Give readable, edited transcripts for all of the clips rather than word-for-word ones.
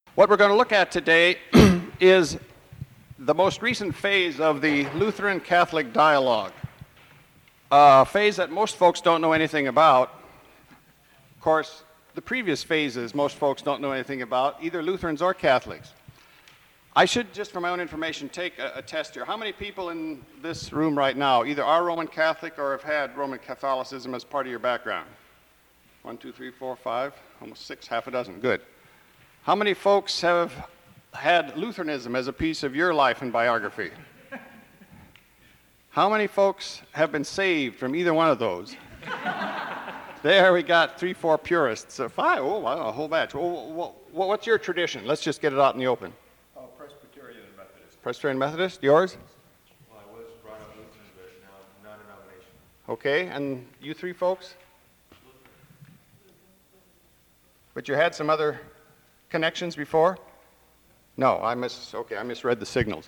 What we're going to look at today is the most recent phase of the Lutheran Catholic dialogue, a phase that most folks don't know anything about. Of course, the previous phases most folks don't know anything about, either Lutherans or Catholics. I should, just for my own information, take a test here. How many people in this room right now either are Roman Catholic or have had Roman Catholicism as part of your background? 1, 2, 3, 4, 5, almost 6, half a dozen. Good. How many folks have had Lutheranism as a piece of your life and biography? How many folks have been saved from either one of those? There we got 3, 4 purists. 5, oh, wow, a whole batch. What's your tradition? Let's just get it out in the open. Presbyterian and Methodist. Presbyterian Methodist, yours? Well, I was brought up Lutheran, but now non-denomination. Okay, and you 3 folks? But you had some other connections before? No, I misread the signals.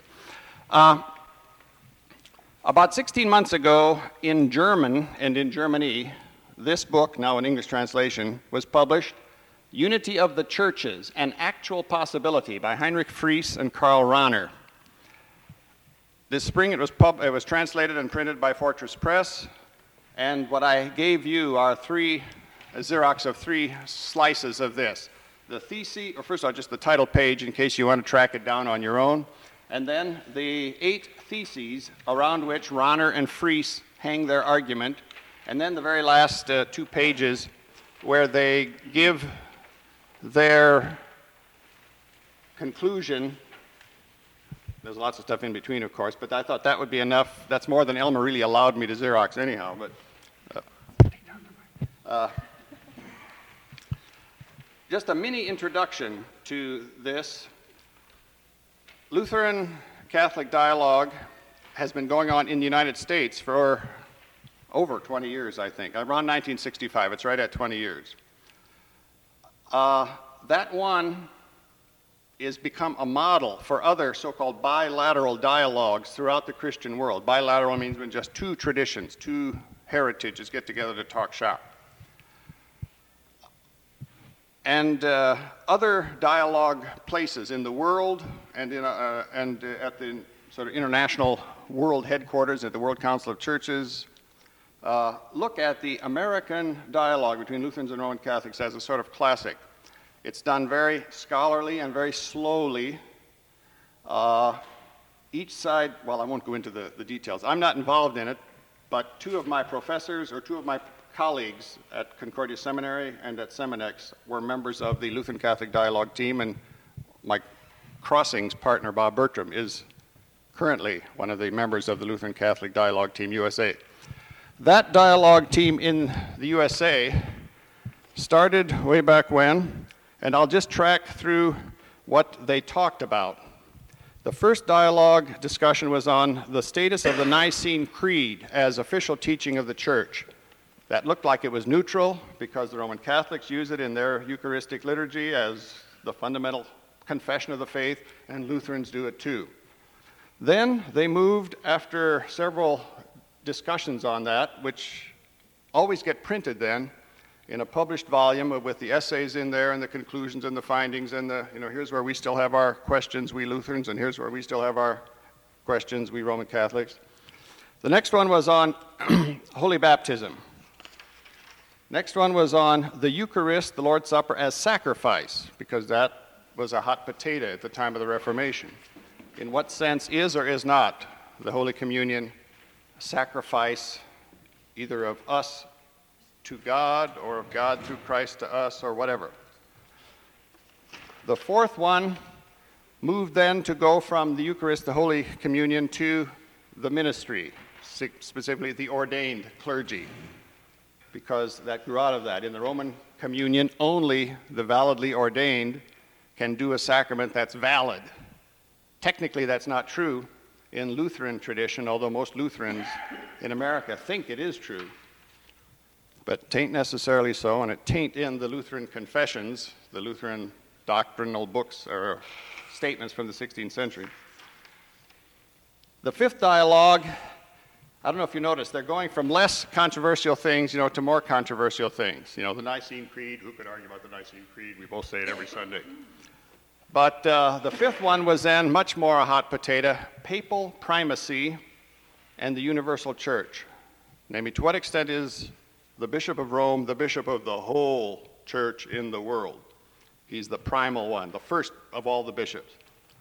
About 16 months ago, in German and in Germany, this book, now in English translation, was published, Unity of the Churches, An Actual Possibility by Heinrich Fries and Karl Rahner. This spring it was translated and printed by Fortress Press, and what I gave you are a Xerox of 3 slices of this. The thesis, or first of all, just the title page in case you want to track it down on your own, and then the 8 theses around which Rahner and Fries hang their argument, and then the very last 2 pages where they give their conclusion. There's lots of stuff in between, of course, but I thought that would be enough. That's more than Elmer really allowed me to Xerox anyhow, but just a mini introduction to this. Lutheran Catholic dialogue has been going on in the United States for over 20 years, I think. Around 1965, it's right at 20 years. That one is become a model for other so-called bilateral dialogues throughout the Christian world. Bilateral means when just 2 traditions, 2 heritages get together to talk shop. And other dialogue places in the world and at the sort of international world headquarters at the World Council of Churches look at the American dialogue between Lutherans and Roman Catholics as a sort of classic. It's done very scholarly and very slowly. Each side, well, I won't go into the details. I'm not involved in it, but 2 of my professors or 2 of my colleagues at Concordia Seminary and at Seminex were members of the Lutheran Catholic Dialogue team, and my Crossings partner, Bob Bertram, is currently one of the members of the Lutheran Catholic Dialogue Team USA. That dialogue team in the USA started way back when, and I'll just track through what they talked about. The first dialogue discussion was on the status of the Nicene Creed as official teaching of the Church. That looked like it was neutral because the Roman Catholics use it in their Eucharistic liturgy as the fundamental confession of the faith, and Lutherans do it too. Then they moved, after several discussions on that, which always get printed then in a published volume with the essays in there and the conclusions and the findings and here's where we still have our questions, we Lutherans, and here's where we still have our questions, we Roman Catholics. The next one was on Holy Baptism. Next one was on the Eucharist, the Lord's Supper, as sacrifice, because that was a hot potato at the time of the Reformation. In what sense is or is not the Holy Communion a sacrifice either of us to God or of God through Christ to us or whatever? The fourth one moved then to go from the Eucharist, the Holy Communion, to the ministry, specifically the ordained clergy, because that grew out of that. In the Roman communion, only the validly ordained can do a sacrament that's valid. Technically, that's not true in Lutheran tradition, although most Lutherans in America think it is true. But tain't necessarily so, and it tain't in the Lutheran confessions, the Lutheran doctrinal books or statements from the 16th century. The fifth dialogue, I don't know if you noticed, they're going from less controversial things, to more controversial things. The Nicene Creed, who could argue about the Nicene Creed? We both say it every Sunday. But the fifth one was then much more a hot potato, papal primacy and the universal church. Namely, to what extent is the Bishop of Rome the bishop of the whole church in the world? He's the primal one, the first of all the bishops.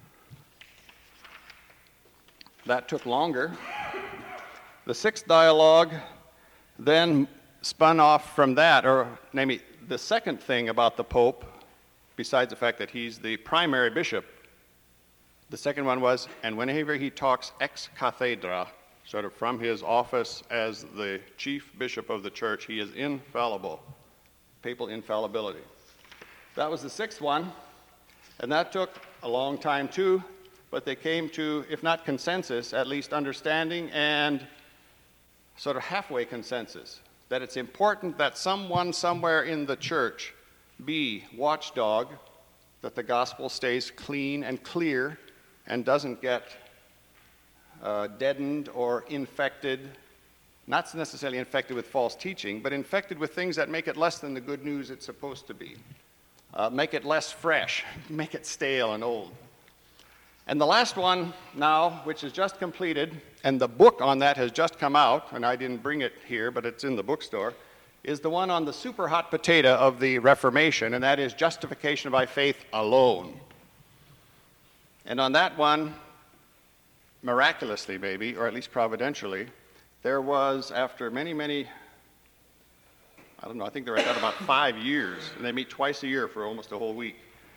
That took longer. The sixth dialogue then spun off from that, or namely, the second thing about the Pope, besides the fact that he's the primary bishop, the second one was, and whenever he talks ex cathedra, sort of from his office as the chief bishop of the church, he is infallible, papal infallibility. That was the sixth one, and that took a long time too, but they came to, if not consensus, at least understanding and sort of halfway consensus, that it's important that someone somewhere in the church be watchdog, that the gospel stays clean and clear and doesn't get deadened or infected, not necessarily infected with false teaching, but infected with things that make it less than the good news it's supposed to be. Make it less fresh, make it stale and old. And the last one now, which is just completed, and the book on that has just come out, and I didn't bring it here, but it's in the bookstore, is the one on the super hot potato of the Reformation, and that is justification by faith alone. And on that one, miraculously maybe, or at least providentially, there was, after many, I don't know, I think they're at about 5 years, and they meet twice a year for almost a whole week,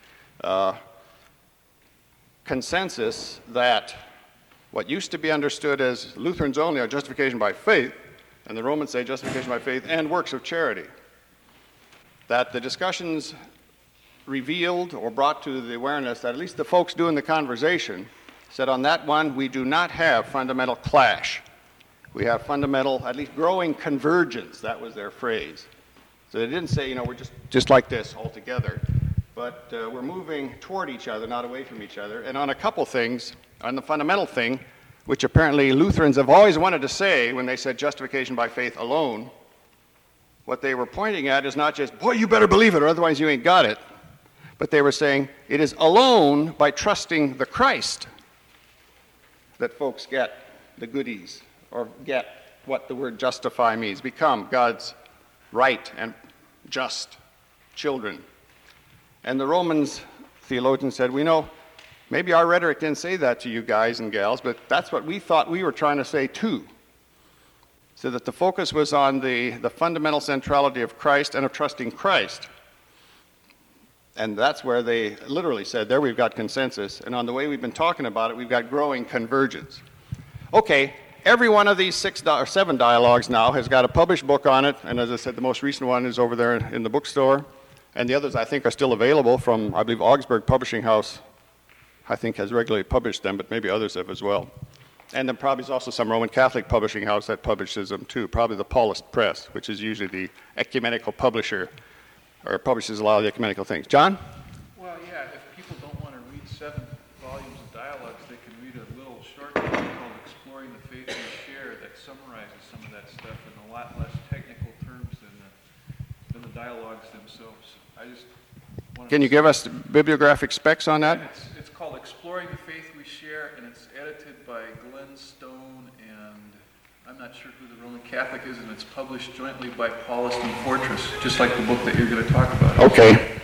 consensus that what used to be understood as Lutherans only are justification by faith, and the Romans say justification by faith and works of charity, that the discussions revealed or brought to the awareness that at least the folks doing the conversation said on that one, we do not have fundamental clash. We have fundamental, at least growing convergence. That was their phrase. So they didn't say, we're just like this altogether, but we're moving toward each other, not away from each other. And on a couple things, on the fundamental thing, which apparently Lutherans have always wanted to say when they said justification by faith alone, what they were pointing at is not just, boy, you better believe it or otherwise you ain't got it, but they were saying it is alone by trusting the Christ that folks get the goodies or get what the word justify means, become God's right and just children. And the Romans theologians said, we know maybe our rhetoric didn't say that to you guys and gals, but that's what we thought we were trying to say too. So that the focus was on the fundamental centrality of Christ and of trusting Christ. And that's where they literally said, there we've got consensus, and on the way we've been talking about it, we've got growing convergence. Okay, every one of these 6 or 7 dialogues now has got a published book on it, and as I said, the most recent one is over there in the bookstore, and the others I think are still available from, I believe, Augsburg Publishing House, I think has regularly published them, but maybe others have as well. And then probably is also some Roman Catholic publishing house that publishes them too, probably the Paulist Press, which is usually the ecumenical publisher, or publishes a lot of the ecumenical things. John? Well, yeah, if people don't want to read 7 volumes of dialogues, they can read a little short book called Exploring the Faith We Share that summarizes some of that stuff in a lot less technical terms than the dialogues themselves. I just wanted Can you give us bibliographic specs on that? It's called Exploring the Faith We Share, and it's edited by Glenn Stone, and I'm not sure who the Roman Catholic is, and it's published jointly by Paulist and Fortress, just like the book that you're going to talk about. Okay.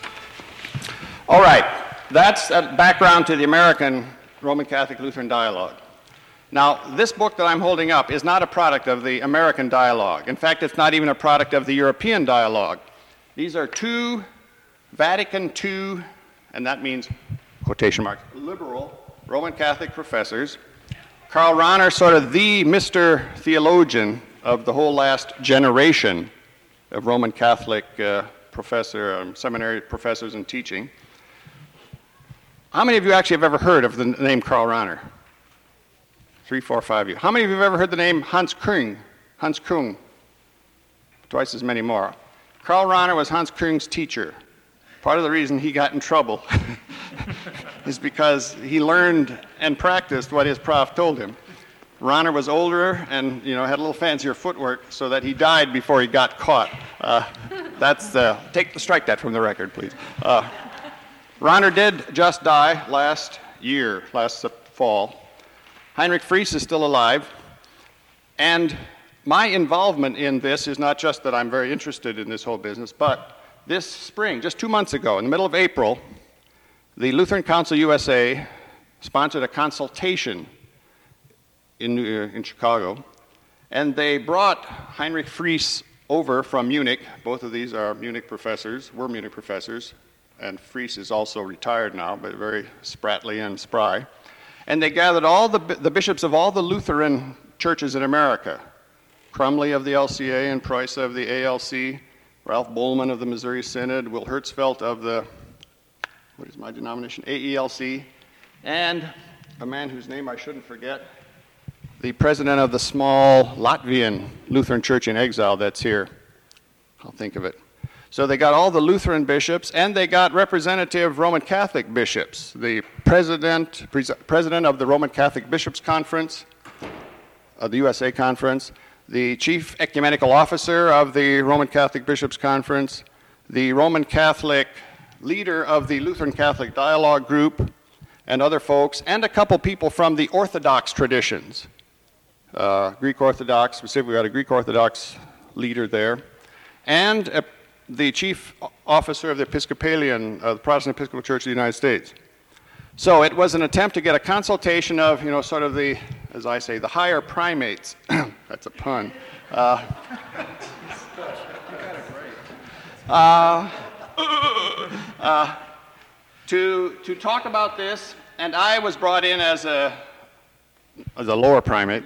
All right. That's a background to the American Roman Catholic Lutheran dialogue. Now, this book that I'm holding up is not a product of the American dialogue. In fact, it's not even a product of the European dialogue. These are 2 Vatican II, and that means, quotation marks, liberal Roman Catholic professors. Karl Rahner, sort of the Mr. Theologian of the whole last generation of Roman Catholic seminary professors and teaching. How many of you actually have ever heard of the name Karl Rahner? 3, 4, 5 of you. How many of you have ever heard the name Hans Küng? Hans Küng. Twice as many more. Karl Rahner was Hans Küng's teacher. Part of the reason he got in trouble is because he learned and practiced what his prof told him. Rahner was older and had a little fancier footwork, so that he died before he got caught. Strike that from the record, please. Rahner did just die last fall. Heinrich Fries is still alive. And my involvement in this is not just that I'm very interested in this whole business, but this spring, just 2 months ago, in the middle of April, the Lutheran Council USA sponsored a consultation in Chicago, and they brought Heinrich Fries over from Munich. Both of these are Munich professors, were Munich professors, and Fries is also retired now, but very spratly and spry. And they gathered all the bishops of all the Lutheran churches in America, Crumley of the LCA and Price of the ALC, Ralph Bowman of the Missouri Synod, Will Hertzfeld of the, what is my denomination, AELC, and a man whose name I shouldn't forget, the president of the small Latvian Lutheran church in exile that's here. I'll think of it. So they got all the Lutheran bishops, and they got representative Roman Catholic bishops, the president of the Roman Catholic Bishops' Conference, of the USA Conference, the chief ecumenical officer of the Roman Catholic Bishops' Conference, the Roman Catholic leader of the Lutheran Catholic Dialogue Group, and other folks, and a couple people from the Orthodox traditions. Greek Orthodox, specifically got a Greek Orthodox leader there, and the chief officer of the Episcopalian, the Protestant Episcopal Church of the United States. So it was an attempt to get a consultation of, sort of the, as I say, the higher primates. That's a pun. To talk about this, and I was brought in as a lower primate,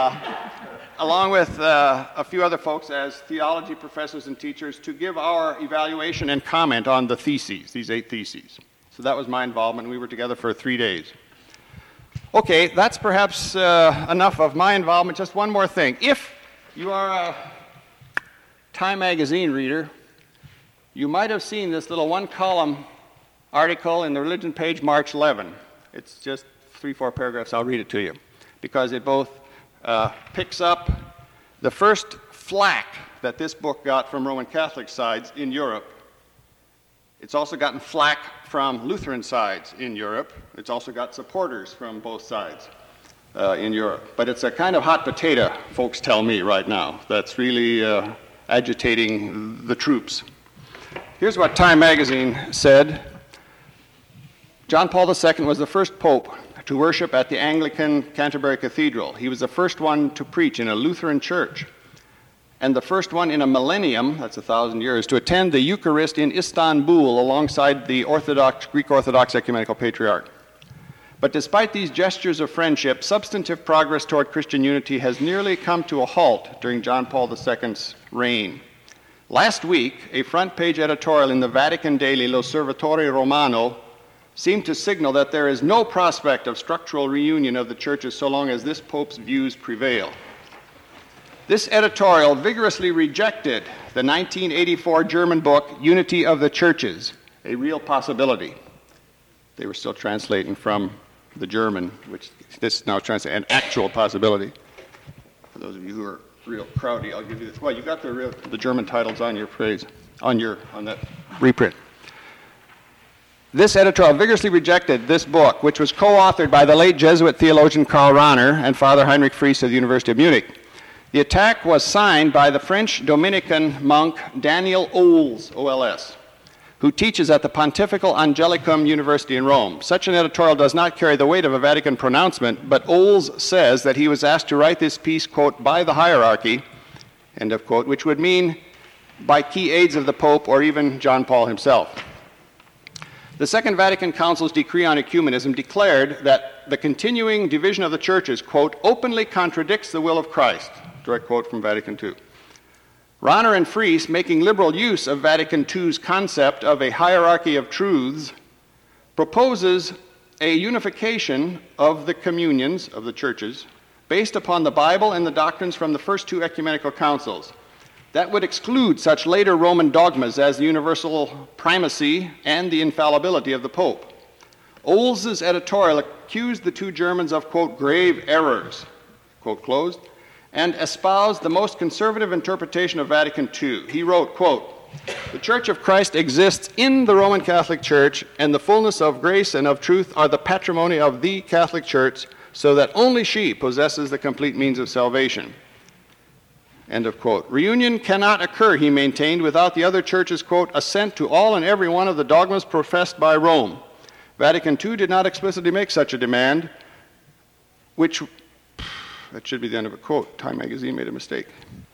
along with a few other folks as theology professors and teachers, to give our evaluation and comment on the theses, these 8 theses. So that was my involvement. We were together for 3 days. Okay, that's perhaps enough of my involvement. Just one more thing. If you are a Time magazine reader, you might have seen this little one-column article in the religion page, March 11. It's just 3-4 paragraphs. I'll read it to you, because it both picks up the first flack that this book got from Roman Catholic sides in Europe. It's also gotten flack from Lutheran sides in Europe. It's also got supporters from both sides in Europe. But it's a kind of hot potato, folks tell me right now, that's really agitating the troops. Here's what Time magazine said. John Paul II was the first pope to worship at the Anglican Canterbury Cathedral. He was the first one to preach in a Lutheran church, and the first one in a millennium, that's 1,000 years, to attend the Eucharist in Istanbul alongside the Greek Orthodox Ecumenical Patriarch. But despite these gestures of friendship, substantive progress toward Christian unity has nearly come to a halt during John Paul II's reign. Last week, a front-page editorial in the Vatican daily L'Osservatore Romano seemed to signal that there is no prospect of structural reunion of the churches so long as this pope's views prevail. This editorial vigorously rejected the 1984 German book, Unity of the Churches, a real possibility. They were still translating from the German, which this now translates an actual possibility. For those of you who are real crowdy, I'll give you this. Well, you got the German titles on your page, on that reprint. This editorial vigorously rejected this book, which was co-authored by the late Jesuit theologian Karl Rahner and Father Heinrich Fries of the University of Munich. The attack was signed by the French Dominican monk Daniel Ols, O-L-S, who teaches at the Pontifical Angelicum University in Rome. Such an editorial does not carry the weight of a Vatican pronouncement, but Ols says that he was asked to write this piece, quote, by the hierarchy, end of quote, which would mean by key aides of the Pope or even John Paul himself. The Second Vatican Council's decree on ecumenism declared that the continuing division of the churches, quote, openly contradicts the will of Christ, direct quote from Vatican II. Rahner and Fries, making liberal use of Vatican II's concept of a hierarchy of truths, proposes a unification of the communions of the churches based upon the Bible and the doctrines from the first 2 ecumenical councils. That would exclude such later Roman dogmas as the universal primacy and the infallibility of the Pope. Ols's editorial accused the 2 Germans of, quote, grave errors, quote closed, and espoused the most conservative interpretation of Vatican II. He wrote, quote, The Church of Christ exists in the Roman Catholic Church, and the fullness of grace and of truth are the patrimony of the Catholic Church, so that only she possesses the complete means of salvation. End of quote. Reunion cannot occur, he maintained, without the other churches, quote, assent to all and every one of the dogmas professed by Rome. Vatican II did not explicitly make such a demand, which, that should be the end of a quote. Time magazine made a mistake.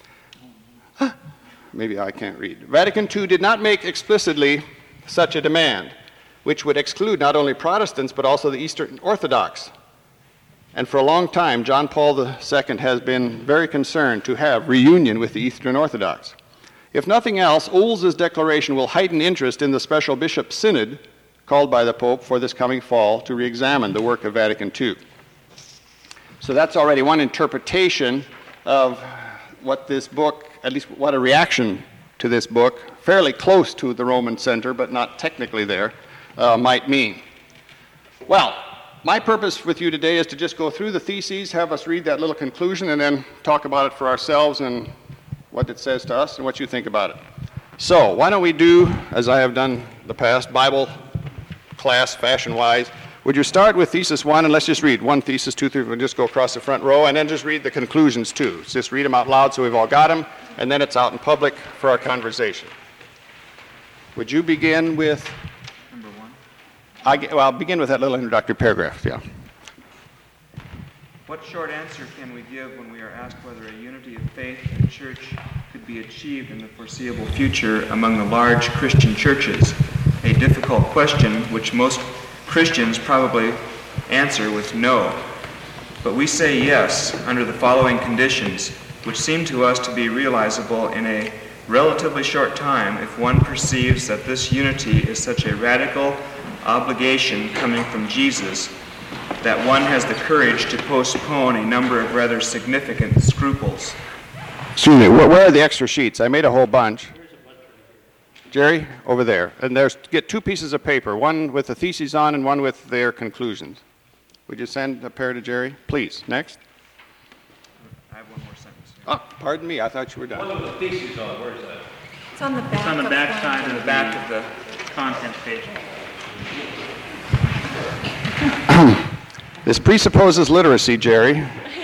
Maybe I can't read. Vatican II did not make explicitly such a demand, which would exclude not only Protestants, but also the Eastern Orthodox. And for a long time, John Paul II has been very concerned to have reunion with the Eastern Orthodox. If nothing else, Ohls's declaration will heighten interest in the special bishop synod called by the Pope for this coming fall to re-examine the work of Vatican II. So that's already one interpretation of what this book, at least what a reaction to this book, fairly close to the Roman center, but not technically there, might mean. Well, my purpose with you today is to just go through the theses, have us read that little conclusion, and then talk about it for ourselves and what it says to us and what you think about it. So why don't we do, as I have done the past, Bible class fashion-wise. Would you start with thesis 1, and let's just read 1 thesis, 2, 3, we'll just go across the front row, and then just read the conclusions too. Just read them out loud so we've all got them, and then it's out in public for our conversation. Would you begin with? Number 1. I'll begin with that little introductory paragraph, yeah. What short answer can we give when we are asked whether a unity of faith and church could be achieved in the foreseeable future among the large Christian churches? A difficult question which most Christians probably answer with no. But we say yes under the following conditions, which seem to us to be realizable in a relatively short time if one perceives that this unity is such a radical obligation coming from Jesus that one has the courage to postpone a number of rather significant scruples. Excuse me, where are the extra sheets? I made a whole bunch. Jerry, over there. And get 2 pieces of paper, one with the theses on and one with their conclusions. Would you send a pair to Jerry? Please. Next. I have one more sentence. Oh, pardon me. I thought you were done. What are the theses on? Where is that? It's on the back. It's on the of back one. side of the back of the content page. This presupposes literacy, Jerry.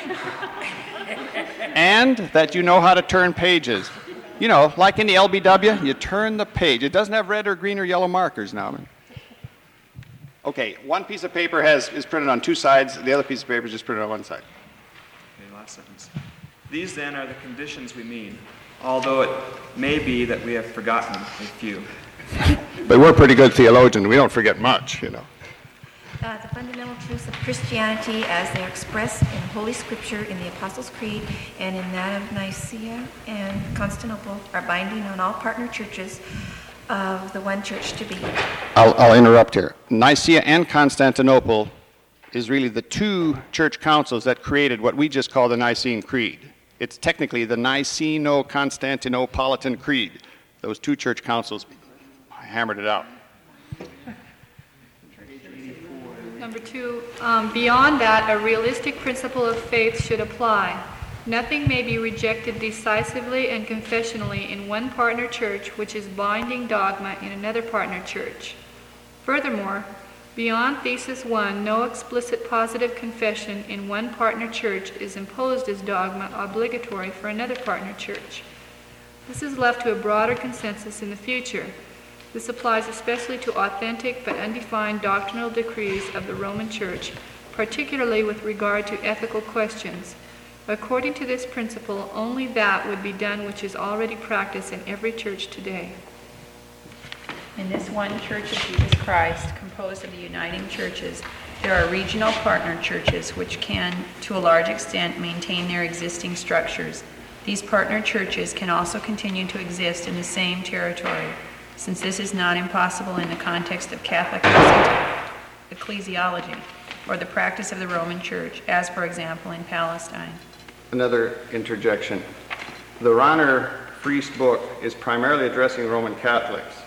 And that you know how to turn pages. You know, like in the LBW, you turn the page. It doesn't have red or green or yellow markers now. Okay, one piece of paper is printed on 2 sides. The other piece of paper is just printed on 1 side. Okay, last sentence. These then are the conditions we mean, although it may be that we have forgotten a few. But we're pretty good theologians. We don't forget much, you know. The fundamental truths of Christianity as they are expressed in Holy Scripture in the Apostles' Creed and in that of Nicaea and Constantinople are binding on all partner churches of the one church to be. I'll interrupt here. Nicaea and Constantinople is really the 2 church councils that created what we just call the Nicene Creed. It's technically the Niceno-Constantinopolitan Creed. Those 2 church councils hammered it out. Number 2, beyond that, a realistic principle of faith should apply. Nothing may be rejected decisively and confessionally in one partner church which is binding dogma in another partner church. Furthermore, beyond thesis 1, no explicit positive confession in one partner church is imposed as dogma obligatory for another partner church. This is left to a broader consensus in the future. This applies especially to authentic but undefined doctrinal decrees of the Roman Church, particularly with regard to ethical questions. According to this principle, only that would be done which is already practiced in every church today. In this one Church of Jesus Christ, composed of the uniting churches, there are regional partner churches which can, to a large extent, maintain their existing structures. These partner churches can also continue to exist in the same territory, since this is not impossible in the context of Catholic ecclesiology or the practice of the Roman Church, as, for example, in Palestine. Another interjection. The Rahner Priest book is primarily addressing Roman Catholics,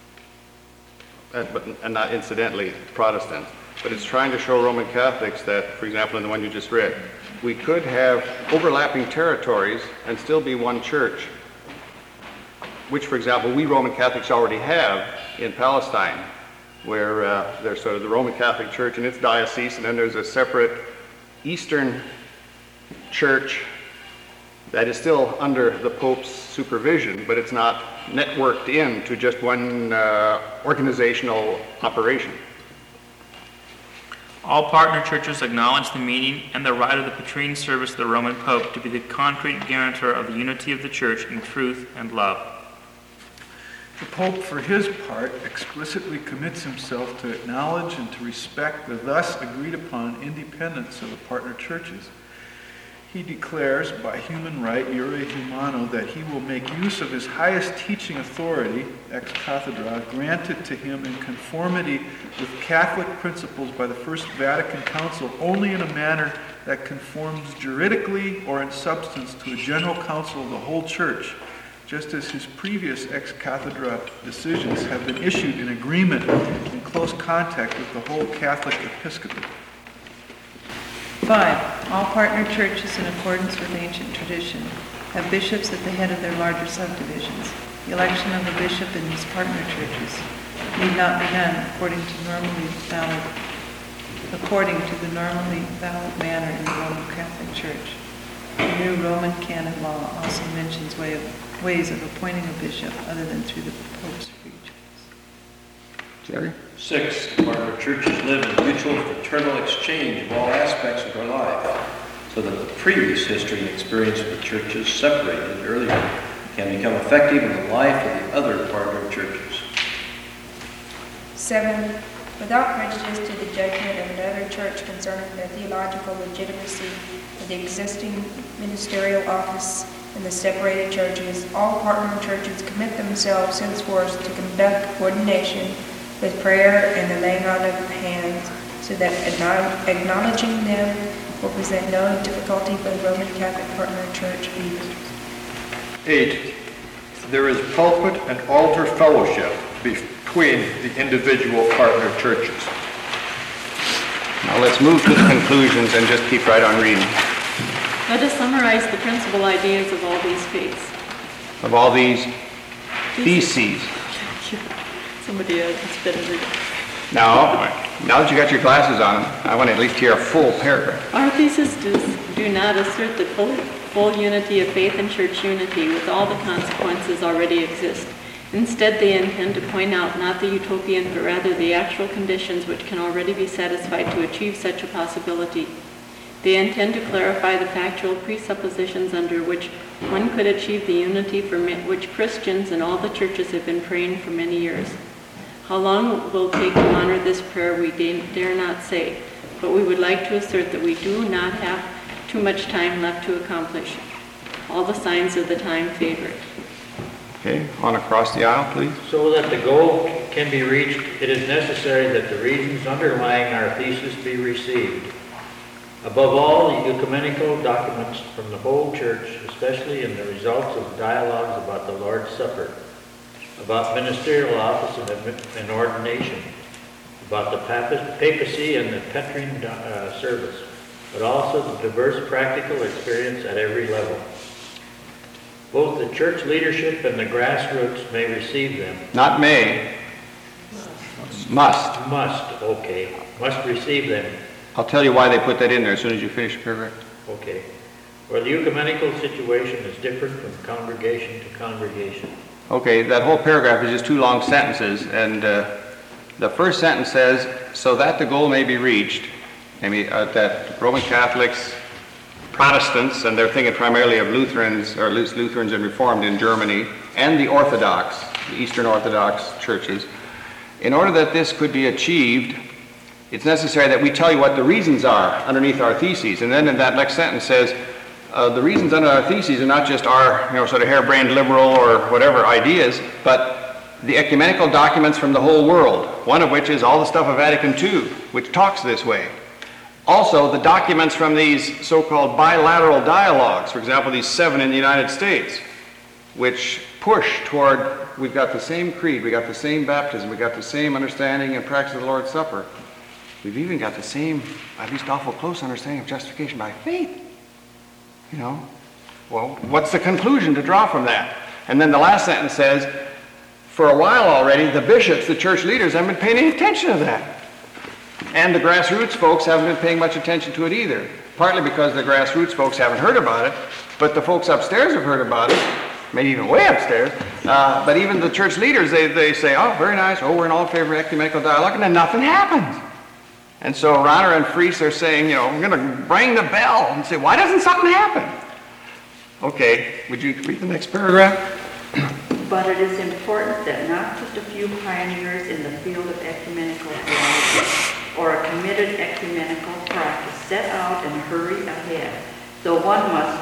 and not incidentally Protestants, but it's trying to show Roman Catholics that, for example, in the one you just read, we could have overlapping territories and still be one church. which, for example, we Roman Catholics already have in Palestine, where there's sort of the Roman Catholic Church and its diocese, and then there's a separate Eastern Church that is still under the Pope's supervision, but it's not networked into just one organizational operation. All partner churches acknowledge the meaning and the right of the Patrine service of the Roman Pope to be the concrete guarantor of the unity of the Church in truth and love. The Pope, for his part, explicitly commits himself to acknowledge and to respect the thus agreed upon independence of the partner churches. He declares, by human right, Iure Humano, that he will make use of his highest teaching authority, ex cathedra, granted to him in conformity with Catholic principles by the First Vatican Council only in a manner that conforms juridically or in substance to a general council of the whole Church, just as his previous ex cathedra decisions have been issued in agreement in close contact with the whole Catholic episcopate. 5. All partner churches, in accordance with ancient tradition, have bishops at the head of their larger subdivisions. The election of a bishop in these partner churches need not be done according to the normally valid manner in the Roman Catholic Church. The new Roman canon law also mentions ways of appointing a bishop other than through the Pope's free choice. Jerry? 6, partner churches live in mutual fraternal exchange of all aspects of their life, so that the previous history and experience of the churches separated earlier can become effective in the life of the other partner churches. 7, without prejudice to the judgment of another church concerning the theological legitimacy of the existing ministerial office in the separated churches, all partner churches commit themselves henceforth to conduct ordination with prayer and the laying on of hands, so that acknowledging them will present no difficulty for the Roman Catholic partner church either. 8, there is pulpit and altar fellowship between the individual partner churches. Now let's move to the conclusions and just keep right on reading. Let us summarize the principal ideas of all these faiths. Of all these theses. Somebody else better read it. Now that you got your glasses on, I want to at least hear a full paragraph. Our theses do not assert the full unity of faith and church unity with all the consequences already exist. Instead, they intend to point out not the utopian, but rather the actual conditions which can already be satisfied to achieve such a possibility. They intend to clarify the factual presuppositions under which one could achieve the unity for which Christians in all the churches have been praying for many years. How long it will take to honor this prayer we dare not say, but we would like to assert that we do not have too much time left to accomplish. All the signs of the time favor it. Okay, on across the aisle, please. So that the goal can be reached, it is necessary that the reasons underlying our thesis be received. Above all, the ecumenical documents from the whole church, especially in the results of dialogues about the Lord's Supper, about ministerial office and ordination, about the papacy and the Petrine service, but also the diverse practical experience at every level. Both the church leadership and the grassroots may receive them. Not may. Must. Must, okay. Must receive them. I'll tell you why they put that in there as soon as you finish the paragraph. Okay. Where the ecumenical situation is different from congregation to congregation. Okay, that whole paragraph is just two long sentences, and the first sentence says, so that the goal may be reached, that Roman Catholics, Protestants, and they're thinking primarily of Lutherans, or Lutherans and Reformed in Germany, and the Orthodox, the Eastern Orthodox churches, in order that this could be achieved, it's necessary that we tell you what the reasons are underneath our theses. And then in that next sentence says, the reasons under our theses are not just our, sort of harebrained liberal or whatever ideas, but the ecumenical documents from the whole world, one of which is all the stuff of Vatican II, which talks this way. Also, the documents from these so-called bilateral dialogues, for example, these 7 in the United States, which push toward, we've got the same creed, we got the same baptism, we got the same understanding and practice of the Lord's Supper. We've even got the same, at least awful close understanding of justification by faith. Well, what's the conclusion to draw from that? And then the last sentence says, for a while already, the bishops, the church leaders, haven't been paying any attention to that. And the grassroots folks haven't been paying much attention to it either. Partly because the grassroots folks haven't heard about it, but the folks upstairs have heard about it, maybe even way upstairs. But even the church leaders, they say, oh, very nice, oh, we're in all favor of ecumenical dialogue, and then nothing happens. And so Rahner and Fries are saying, we're going to ring the bell and say, why doesn't something happen? Okay, would you read the next paragraph? But it is important that not just a few pioneers in the field of ecumenical theology or a committed ecumenical practice set out and hurry ahead, though one must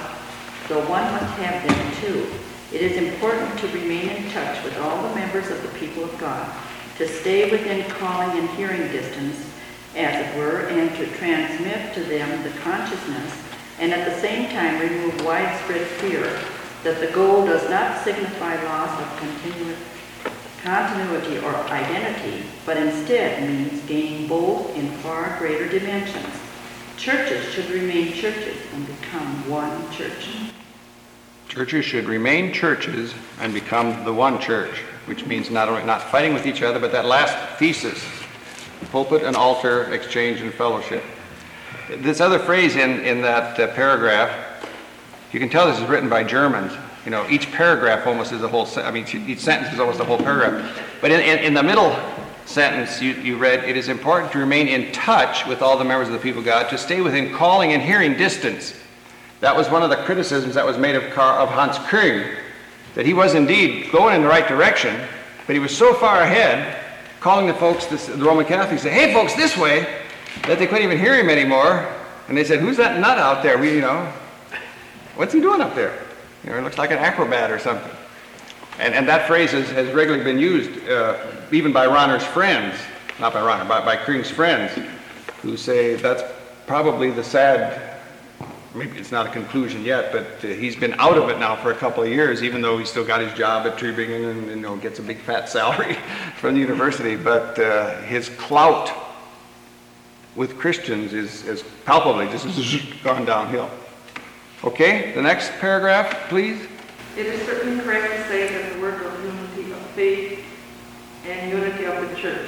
have them too. It is important to remain in touch with all the members of the people of God, to stay within calling and hearing distance, as it were, and to transmit to them the consciousness, and at the same time remove widespread fear that the goal does not signify loss of continuity or identity, but instead means gaining both in far greater dimensions. Churches should remain churches and become one church. Churches should remain churches and become the one church, which means not fighting with each other, but that last thesis, pulpit and altar, exchange and fellowship. This other phrase in that paragraph, you can tell this is written by Germans. Each paragraph almost is a whole each sentence is almost a whole paragraph. But in the middle sentence you read, it is important to remain in touch with all the members of the people of God, to stay within calling and hearing distance. That was one of the criticisms that was made of Hans Küng, that he was indeed going in the right direction, but he was so far ahead, calling the folks, the Roman Catholics, say, hey folks, this way, that they couldn't even hear him anymore. And they said, who's that nut out there? What's he doing up there? It looks like an acrobat or something. And that phrase has regularly been used, even by Rahner's friends, not by Rahner, by Küng's friends, who say that's probably the sad, maybe it's not a conclusion yet, but he's been out of it now for a couple of years, even though he's still got his job at Tübingen and gets a big fat salary from the university. But his clout with Christians is palpably just gone downhill. Okay, the next paragraph, please. It is certainly correct to say that the work of unity of faith and unity of the church.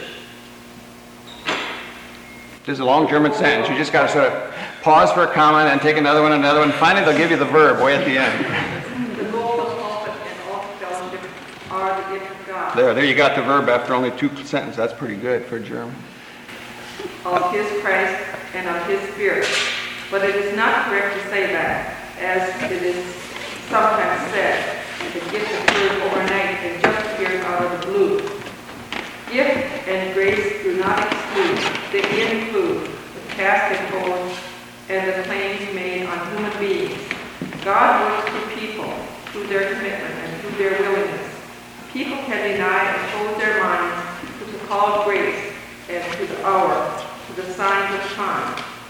This is a long German sentence. You just got to sort of pause for a comment and take another one. Finally, they'll give you the verb way at the end. The goal of pulpit and all fellowship are the gift of God. There you got the verb after only 2 sentences. That's pretty good for German. Of his Christ and of his Spirit. But it is not correct to say that, as it is sometimes said, the gift occurs overnight and just appears out of the blue. Gift and grace do not exclude, they include the task imposed and the claims made on human beings. God works through people, through their commitment and through their willingness. People can deny and close their minds to the call of grace and to the hour, to the signs of time.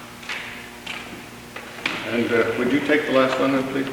And would you take the last one then, please?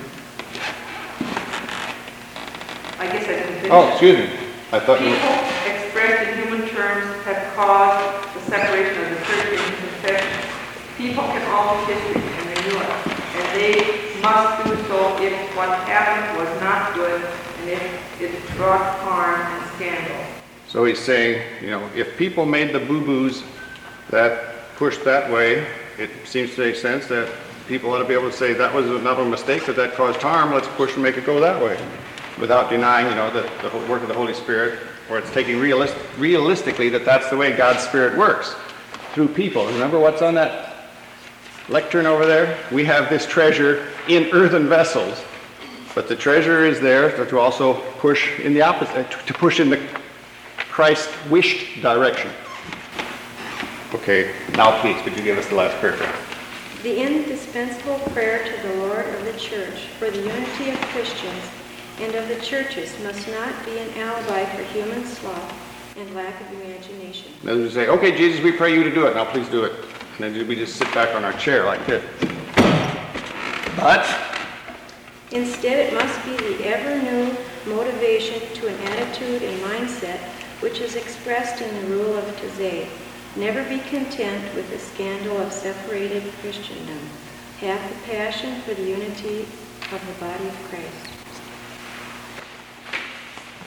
I guess I can finish. Oh, excuse me. I thought you were... People, expressed in human terms, have caused the separation of the church and confession. People can alter history and renew it, and they must do so if what happened was not good and if it brought harm and scandal. So he's saying, if people made the boo-boos that pushed that way, it seems to make sense that people ought to be able to say that was another mistake, that caused harm, let's push and make it go that way, without denying, the work of the Holy Spirit, or it's taking realistically that that's the way God's Spirit works, through people. Remember what's on that lectern over there? We have this treasure in earthen vessels, but the treasure is there to also push in the opposite, to push in the Christ-wished direction. Okay, now please, could you give us the last paragraph? The indispensable prayer to the Lord of the Church for the unity of Christians and of the churches must not be an alibi for human sloth and lack of imagination. In other words, say, okay, Jesus, we pray you to do it. Now please do it. And then we just sit back on our chair like this. But instead, it must be the ever-new motivation to an attitude and mindset which is expressed in the rule of Taizé. Never be content with the scandal of separated Christendom. Have the passion for the unity of the body of Christ.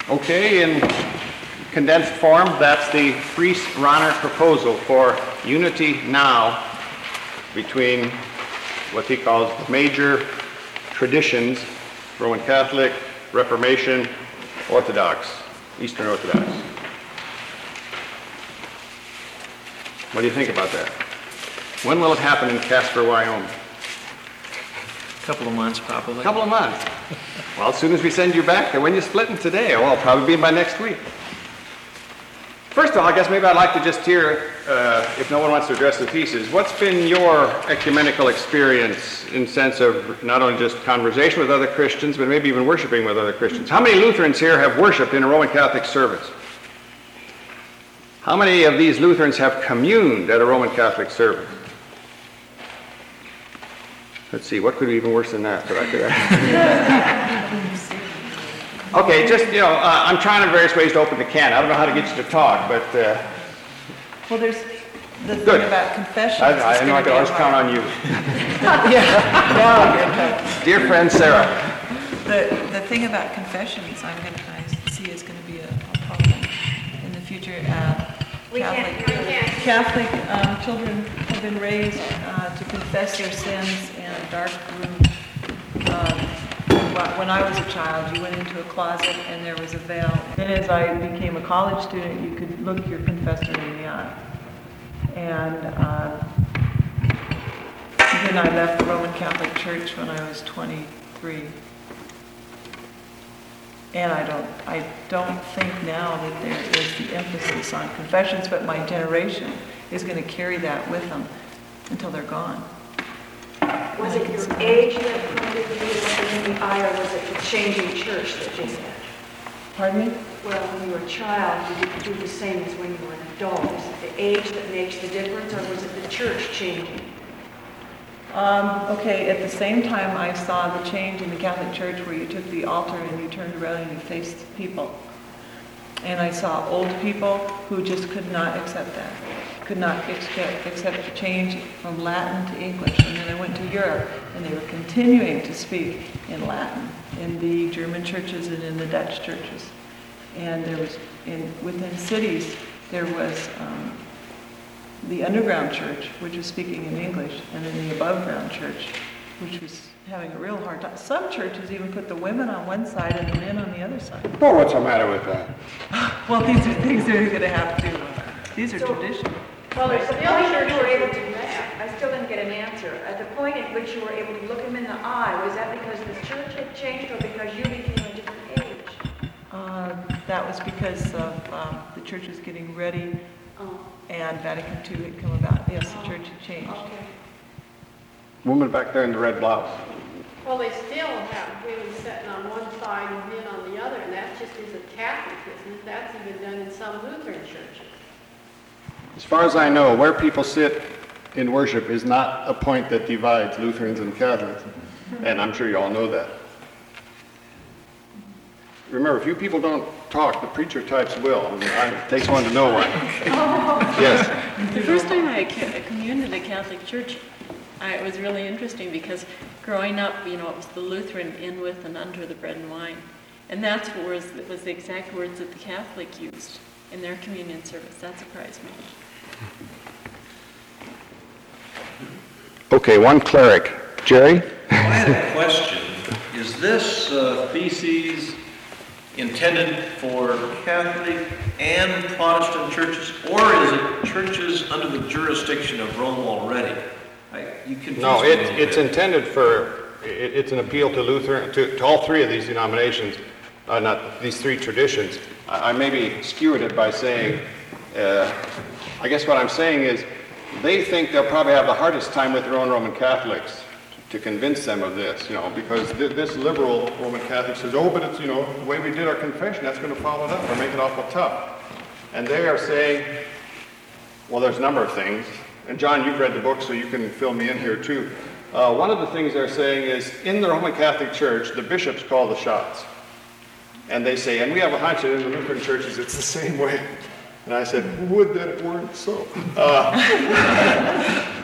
Okay, in condensed form, that's the Fries-Rahner proposal for unity now between what he calls major traditions, Roman Catholic, Reformation, Orthodox, Eastern Orthodox. What do you think about that? When will it happen in Casper, Wyoming? A couple of months, probably. A couple of months. Well, as soon as we send you back there, when you're splitting today, well, it'll probably be by next week. First of all, I guess maybe I'd like to just hear, if no one wants to address the thesis, what's been your ecumenical experience in sense of not only just conversation with other Christians, but maybe even worshiping with other Christians? How many Lutherans here have worshiped in a Roman Catholic service? How many of these Lutherans have communed at a Roman Catholic service? Let's see, what could be even worse than that I could ask? Okay, just, I'm trying in various ways to open the can. I don't know how to get you to talk, but... Well, there's the thing Good. about confessions. I know I can always count on you. Yeah. Dear friend Sarah. The thing about confessions, I see is going to be a problem in the future. Catholic children have been raised to confess their sins in a dark room. When I was a child, you went into a closet and there was a veil. Then as I became a college student, you could look your confessor in the eye. And then I left the Roman Catholic Church when I was 23. And I don't think now that there is the emphasis on confessions, but my generation is going to carry that with them until they're gone. Was it your age that prompted you to look in the eye, or was it the changing church that did that? Pardon me? Well, when you were a child, you didn't do the same as when you were an adult. Is it the age that makes the difference, or was it the church changing? Okay, at the same time I saw the change in the Catholic Church where you took the altar and you turned around and you faced people. And I saw old people who just could not accept that, could not accept the change from Latin to English. And then I went to Europe and they were continuing to speak in Latin in the German churches and in the Dutch churches. And there was, within cities, there was the underground church, which was speaking in English, and then the above ground church, which was having a real hard time. Some churches even put the women on one side and the men on the other side. Well, what's the matter with that? Well, these are things that are going to have to, these are traditions. Well, at the point you were able to, I still didn't get an answer. At the point at which you were able to look him in the eye, was that because the church had changed or because you became a different age? That was because of the church was getting ready. And Vatican II had come about. Yes, the church had changed. Okay. Woman back there in the red blouse. Well, they still have women sitting on one side and men on the other, and that just isn't Catholic, isn't it? That's even done in some Lutheran churches. As far as I know, where people sit in worship is not a point that divides Lutherans and Catholics. And I'm sure you all know that. Remember, if you people don't talk, the preacher types will. It takes one to know one. Yes. The first time I communed in a Catholic church, it was really interesting because growing up, it was the Lutheran in with and under the bread and wine. And that was the exact words that the Catholic used in their communion service. That surprised me. Okay, one cleric. Jerry? I had a question. Is this thesis intended for Catholic and Protestant churches, or is it churches under the jurisdiction of Rome already? You confused No, me a little it's bit. intended for, it's an appeal to Lutheran, to all three of these denominations, not these three traditions. I maybe skewed it by saying, I guess what I'm saying is, they think they'll probably have the hardest time with their own Roman Catholics to convince them of this, because this liberal Roman Catholic says, oh, but it's, the way we did our confession, that's going to follow it up or make it awful tough. And they are saying, well, there's a number of things. And John, you've read the book, so you can fill me in here too. One of the things they're saying is, in the Roman Catholic Church, the bishops call the shots. And they say, and we have a hunch that in the Lutheran churches, it's the same way. And I said, would that it weren't so.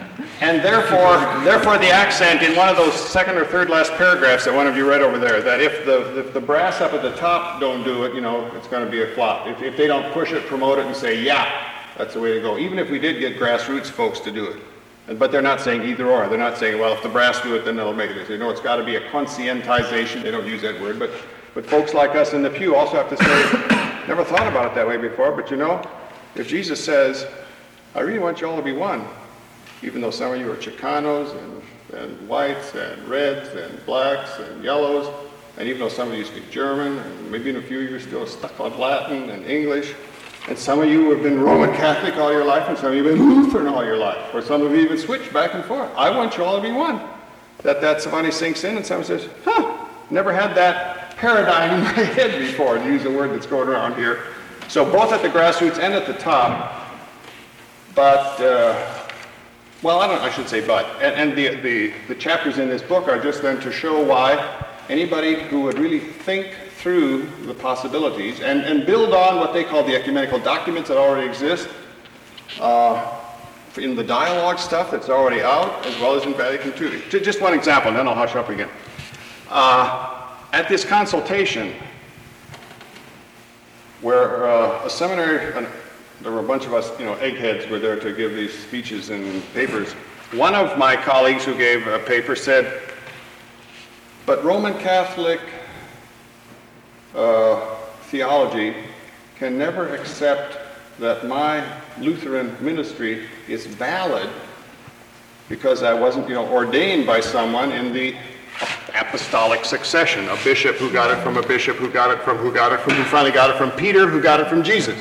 And therefore the accent in one of those second or third last paragraphs that one of you read over there, that if the brass up at the top don't do it, it's going to be a flop. If they don't push it, promote it, and say, yeah, that's the way to go. Even if we did get grassroots folks to do it. But they're not saying either or. They're not saying, well, if the brass do it, then they'll make it. They say, no, it's got to be a conscientization. They don't use that word. But folks like us in the pew also have to say, never thought about it that way before, but if Jesus says, I really want you all to be one, even though some of you are Chicanos and whites and reds and blacks and yellows, and even though some of you speak German, and maybe in a few of you are still stuck on Latin and English, and some of you have been Roman Catholic all your life, and some of you have been Lutheran all your life, or some of you even switched back and forth. I want you all to be one. That somebody sinks in and someone says, never had that paradigm in my head before, to use a word that's going around here. So both at the grassroots and at the top, but, I should say but. And the chapters in this book are just then to show why anybody who would really think through the possibilities and build on what they call the ecumenical documents that already exist, in the dialogue stuff that's already out, as well as in Vatican II. Just one example, and then I'll hush up again. At this consultation, where a seminary, there were a bunch of us, eggheads were there to give these speeches and papers. One of my colleagues who gave a paper said, but Roman Catholic theology can never accept that my Lutheran ministry is valid because I wasn't, ordained by someone in the apostolic succession, a bishop who got it from a bishop who got it from who finally got it from Peter, who got it from Jesus.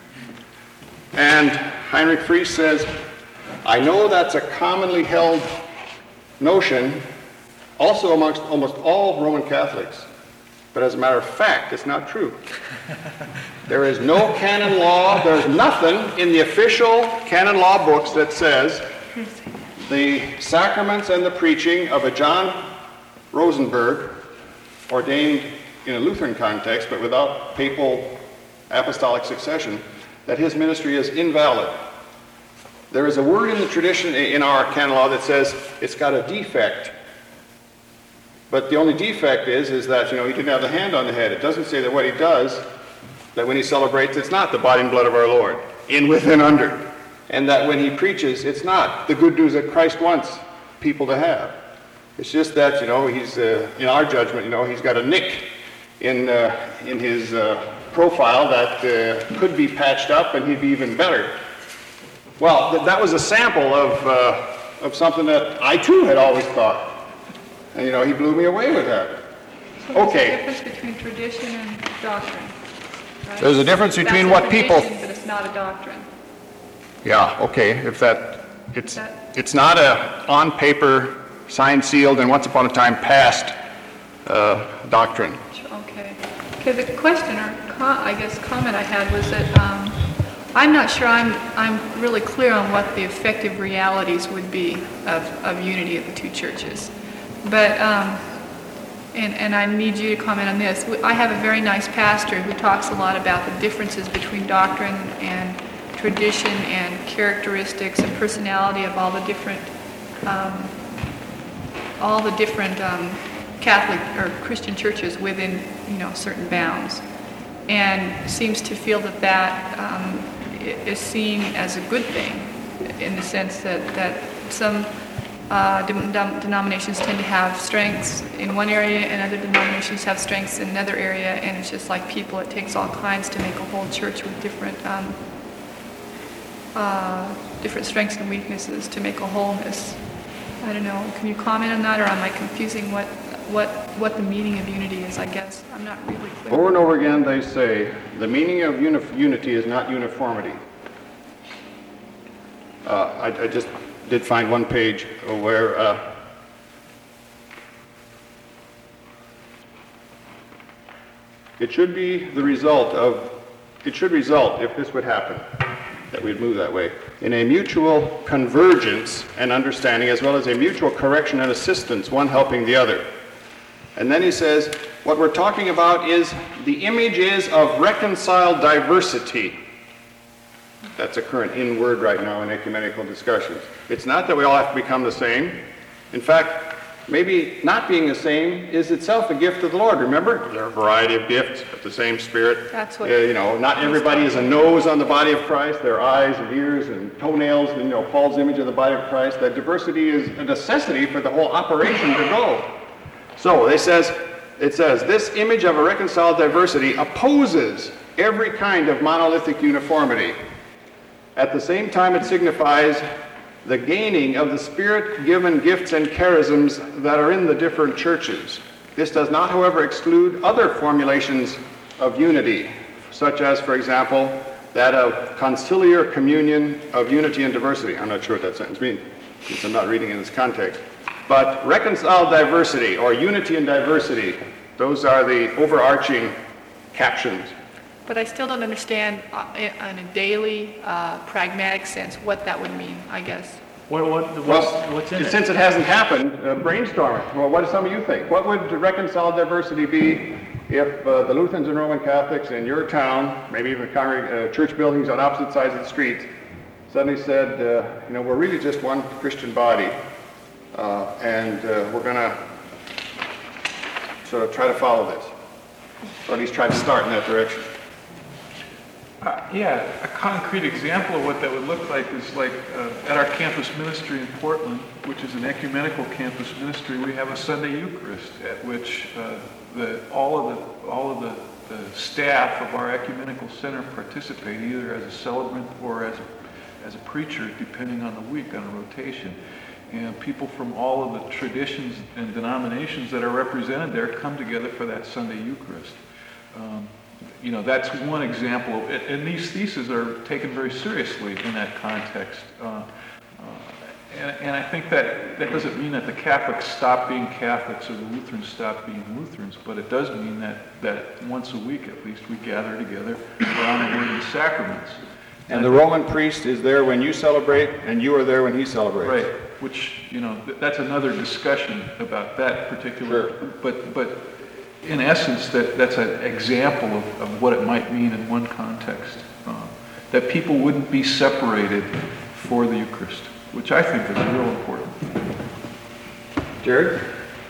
And Heinrich Fries says, I know that's a commonly held notion also amongst almost all Roman Catholics, but as a matter of fact, it's not true. There is no canon law, there's nothing in the official canon law books that says the sacraments and the preaching of a John Rosenberg, ordained in a Lutheran context, but without papal apostolic succession, that his ministry is invalid. There is a word in the tradition in our canon law that says it's got a defect. But the only defect is that, he didn't have the hand on the head. It doesn't say that what he does, that when he celebrates, it's not the body and blood of our Lord, in, with, and under. And that when he preaches, it's not the good news that Christ wants people to have. It's just that, he's, in our judgment, he's got a nick in his profile that could be patched up and he'd be even better. Well, that was a sample of something that I too had always thought. And he blew me away with that. So there's a difference between tradition and doctrine, right? There's a difference between what people... But it's not a doctrine. Yeah, okay, it's not a on paper, signed, sealed, and once upon a time passed doctrine. Okay, the question or comment I had was that I'm not sure I'm really clear on what the effective realities would be of unity of the two churches. But, and I need you to comment on this. I have a very nice pastor who talks a lot about the differences between doctrine and tradition and characteristics and personality of all the different Catholic or Christian churches within, certain bounds. And seems to feel that is seen as a good thing in the sense that some denominations tend to have strengths in one area and other denominations have strengths in another area, and it's just like people, it takes all kinds to make a whole church with different strengths and weaknesses to make a wholeness. I don't know, can you comment on that, or am I confusing what the meaning of unity is? I guess I'm not really clear. Over and over again they say the meaning of unity is not uniformity. I just did find one page where it should result, if this would happen, that we'd move that way, in a mutual convergence and understanding, as well as a mutual correction and assistance, one helping the other. And then he says, what we're talking about is the image is of reconciled diversity. That's a current in word right now in ecumenical discussions. It's not that we all have to become the same. In fact, maybe not being the same is itself a gift of the Lord. Remember, there are a variety of gifts, but the same Spirit. That's what. Not everybody is a nose on the body of Christ. There are eyes and ears and toenails, and Paul's image of the body of Christ. That diversity is a necessity for the whole operation to go. So it says, this image of a reconciled diversity opposes every kind of monolithic uniformity. At the same time, it signifies the gaining of the Spirit-given gifts and charisms that are in the different churches. This does not, however, exclude other formulations of unity, such as, for example, that of conciliar communion of unity and diversity. I'm not sure what that sentence means, since I'm not reading in this context. But reconciled diversity, or unity and diversity, those are the overarching captions. But I still don't understand in a daily, pragmatic sense what that would mean, I guess. What's in it? Since it hasn't happened, brainstorm it. Well, what do some of you think? What would reconciled diversity be if the Lutherans and Roman Catholics in your town, maybe even church buildings on opposite sides of the street, suddenly said, we're really just one Christian body, and we're going to sort of try to follow this, or at least try to start in that direction. A concrete example of what that would look like is like at our campus ministry in Portland, which is an ecumenical campus ministry. We have a Sunday Eucharist at which all of the staff of our ecumenical center participate, either as a celebrant or as a preacher, depending on the week, on a rotation. And people from all of the traditions and denominations that are represented there come together for that Sunday Eucharist. That's one example, and these theses are taken very seriously in that context. And I think that doesn't mean that the Catholics stop being Catholics or the Lutherans stop being Lutherans, but it does mean that once a week at least we gather together around the Word and Sacraments. And the Roman priest is there when you celebrate, and you are there when he celebrates. Right, which, that's another discussion about that particular, sure. But in essence, that's an example of what it might mean in one context, that people wouldn't be separated for the Eucharist, which I think is real important. Jared?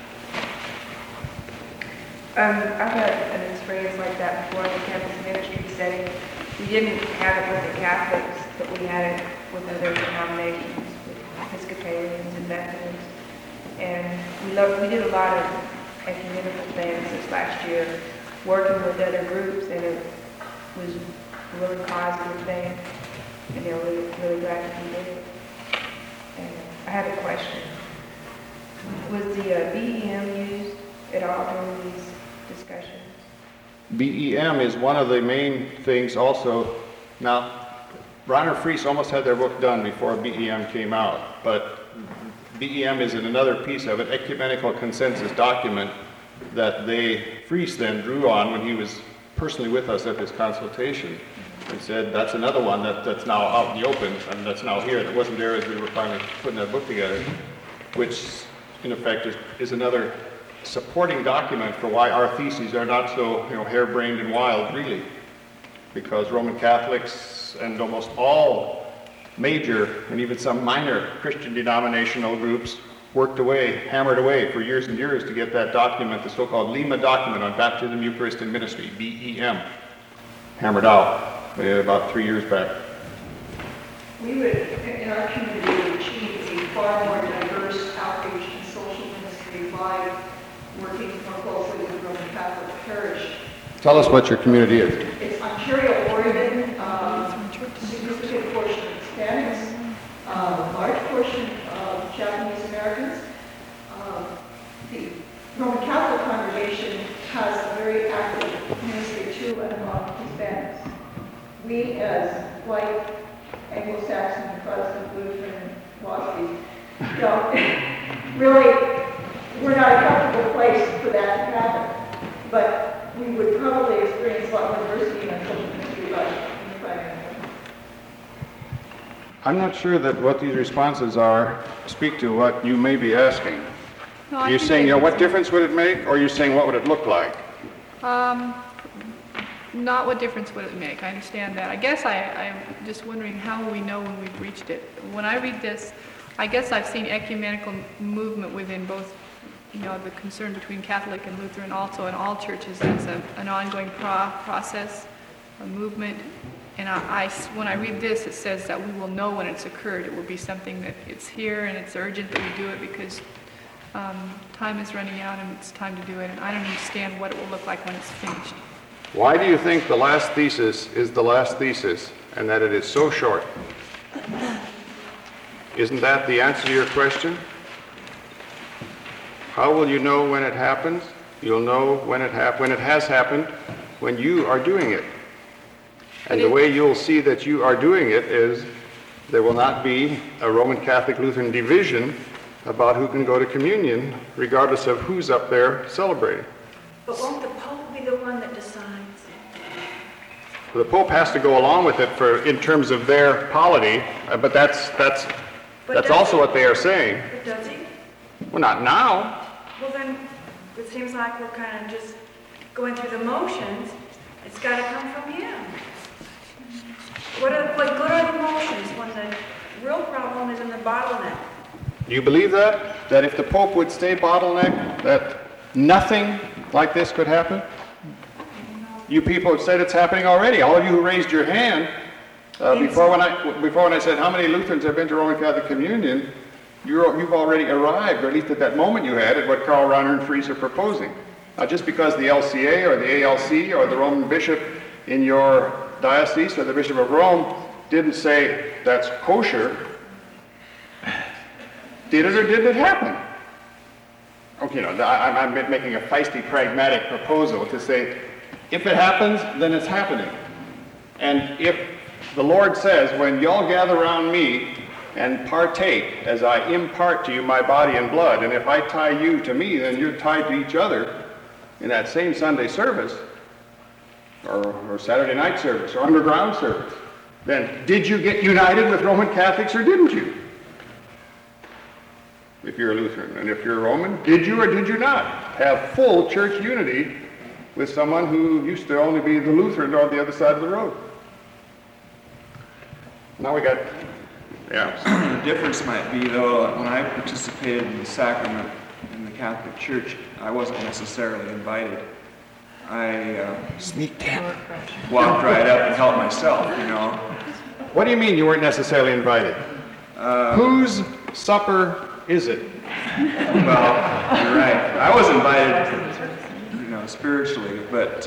I've had an experience like that before in the campus ministry setting. We didn't have it with the Catholics, but we had it with other denominations, with Episcopalians and Methodists. And we did a lot of ecumenical things this last year, working with other groups, and it was a really positive thing, and they're really glad to be there. And I have a question. Was the BEM used at all during these discussions? BEM is one of the main things also. Now, Bronner Fries almost had their book done before BEM came out, but BEM is in another piece of it, ecumenical consensus document that Fries then drew on when he was personally with us at this consultation. And said that's another one that's now out in the open, and that's now here. That wasn't there as we were finally putting that book together, which in effect is another supporting document for why our theses are not so harebrained and wild, really. Because Roman Catholics and almost all major and even some minor Christian denominational groups hammered away for years and years to get that document, the so-called Lima document on baptism, Eucharist, and ministry, BEM, hammered out about 3 years back. We would, in our community, achieve a far more diverse outreach and social ministry by working more closely with the Roman Catholic Parish. Tell us what your community is. It's Ontario, Oregon, significant portion of Hispanics, large portion of Japanese Americans. The Roman Catholic congregation has a very active ministry too among Hispanics. We, as white Anglo-Saxon, Protestant, Lutheran, WASPs, we're not a comfortable place for that to happen. But we would probably experience a lot more diversity in our social ministry life in the primary. I'm not sure that what these responses are speak to what you may be asking. No, Are you saying, what difference would it make, or are you saying what would it look like? not what difference would it make? I understand that. I guess I'm just wondering how will we know when we've reached it? When I read this, I guess I've seen ecumenical movement within both, the concern between Catholic and Lutheran also in all churches. That's an ongoing process, a movement. And when I read this, it says that we will know when it's occurred. It will be something that it's here and it's urgent that we do it because time is running out and it's time to do it. And I don't understand what it will look like when it's finished. Why do you think the last thesis is the last thesis and that it is so short? Isn't that the answer to your question? How will you know when it happens? You'll know when it has happened, when you are doing it. And the way you'll see that you are doing it is there will not be a Roman Catholic Lutheran division about who can go to communion, regardless of who's up there celebrating. But won't the Pope be the one that decides? The Pope has to go along with it in terms of their polity, but that's also what they are saying. But does he? Well, not now. Well, then it seems like we're kind of just going through the motions. It's got to come from him. What good are the motions when the real problem is in the bottleneck? Do you believe that? That if the Pope would stay bottleneck, that nothing like this could happen? You people have said it's happening already. All of you who raised your hand before when I said how many Lutherans have been to Roman Catholic Communion, you've already arrived, or at least at that moment you had, at what Karl Rahner and Fries are proposing. Now, just because the LCA or the ALC or the Roman bishop in your diocese or the Bishop of Rome didn't say that's kosher, did it or didn't it happen? Okay, I'm making a feisty, pragmatic proposal to say, if it happens, then it's happening. And if the Lord says, when y'all gather around me and partake as I impart to you my body and blood, and if I tie you to me, then you're tied to each other in that same Sunday service, or Saturday night service, or underground service, then did you get united with Roman Catholics or didn't you? If you're a Lutheran. And if you're a Roman, did you or did you not have full church unity with someone who used to only be the Lutheran on the other side of the road? Now we got, The difference might be, though, when I participated in the sacrament in the Catholic Church, I wasn't necessarily invited. I sneaked in, walked right up and helped myself, What do you mean you weren't necessarily invited? Whose supper is it? Well, you're right. I was invited, spiritually, but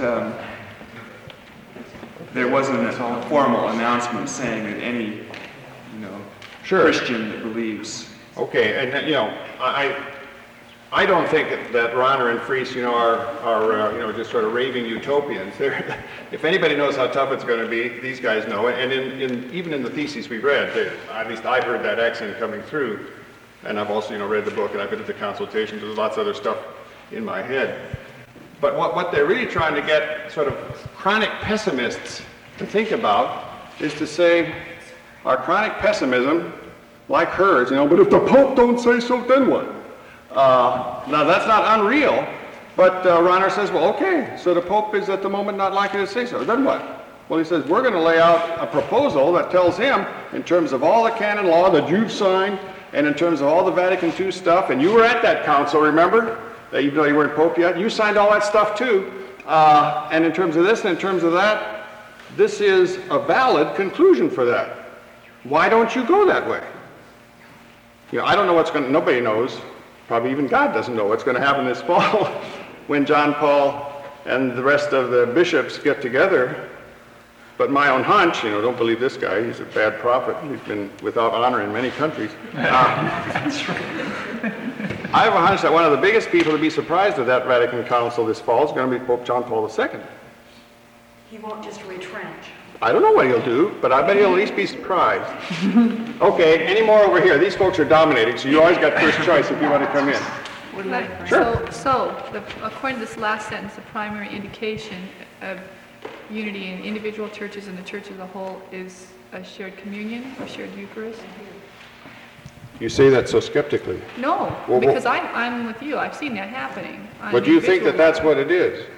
there wasn't a formal announcement saying that any, Christian that believes. Okay, and I don't think that Rahner and Fries, are just sort of raving utopians. If anybody knows how tough it's going to be, these guys know it. And even in the theses we read, at least I heard that accent coming through. And I've also, read the book and I've been at the consultations. There's lots of other stuff in my head. But what they're really trying to get sort of chronic pessimists to think about is to say, our chronic pessimism, like hers, but if the Pope don't say so, then what? Now that's not unreal, but Rahner says, well, okay, so the Pope is at the moment not likely to say so. Then what? Well, he says, we're going to lay out a proposal that tells him, in terms of all the canon law that you've signed, and in terms of all the Vatican II stuff, and you were at that council, remember? Even though you weren't Pope yet, you signed all that stuff too. And in terms of this and in terms of that, this is a valid conclusion for that. Why don't you go that way? I don't know nobody knows, probably even God doesn't know what's going to happen this fall when John Paul and the rest of the bishops get together. But my own hunch, don't believe this guy, he's a bad prophet. He's been without honor in many countries. That's right. I have a hunch that one of the biggest people to be surprised at that Vatican Council this fall is going to be Pope John Paul II. He won't just retrench. I don't know what he'll do, but I bet he'll at least be surprised. Okay, any more over here? These folks are dominating, so you always got first choice if you want to come in. Sure. So according to this last sentence, the primary indication of unity in individual churches and the church as a whole is a shared communion or shared Eucharist? You say that so skeptically. No, because I'm with you. I've seen that happening. But do you think that that's what it is?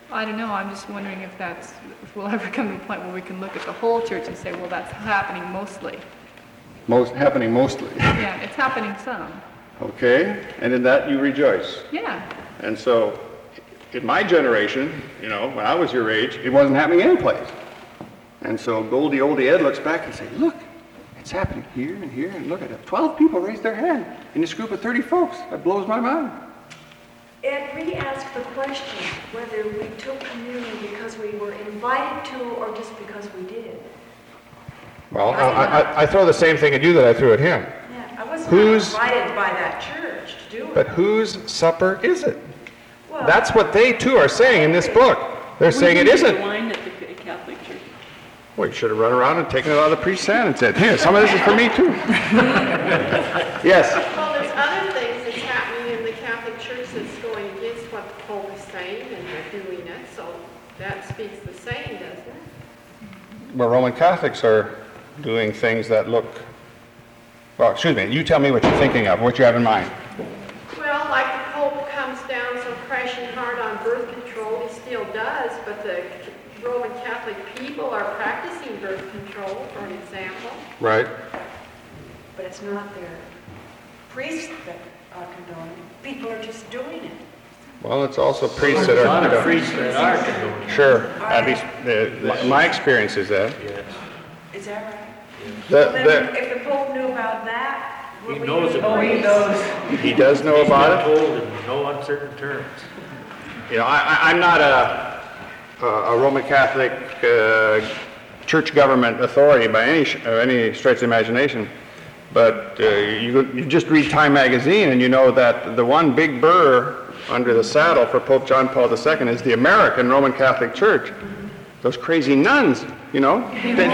I don't know, I'm just wondering if we'll ever come to a point where we can look at the whole church and say, well, that's happening mostly. Happening mostly. Yeah, it's happening some. Okay, and in that you rejoice. Yeah. And so, in my generation, when I was your age, it wasn't happening anyplace. And so Goldie Oldie Ed looks back and says, look, it's happening here and here, and look at it. 12 people raised their hand in this group of 30 folks. That blows my mind. Ed, we asked the question whether we took communion because we were invited to or just because we did. Well, I throw the same thing at you that I threw at him. Yeah, I wasn't invited by that church to do it. But whose supper is it? Well, That's what they too are saying in this book. They're saying it isn't. Wine at the Catholic Church. Well, you should have run around and taken it out of the priest's hand and said, here, some of this is for me too. Yes? Well, there's other things that's happening in the Catholic Church that's going against what the Pope is saying, and they're doing it, so that speaks the same, doesn't it? Well, Roman Catholics are doing things that look, well, excuse me, you tell me what you're thinking of, what you have in mind. Well, like the Pope comes down so crashing hard on birth control, he still does, but the Roman Catholic people are practicing birth control, for an example. Right. but it's not their priests that are condoning. People are just doing it. Well, it's also priests that are. A lot of priests that are condoning. Sure, at least my experience is that. Yes. Is that right? The- Then if the Pope knew about that, He would we knows be about it. he knows. He does know about it. He's been told in no uncertain terms. You know, I'm not a Roman Catholic church government authority by any stretch of the imagination, but you just read Time magazine and you know that the one big burr under the saddle for Pope John Paul II is the American Roman Catholic Church. Those crazy nuns, you know,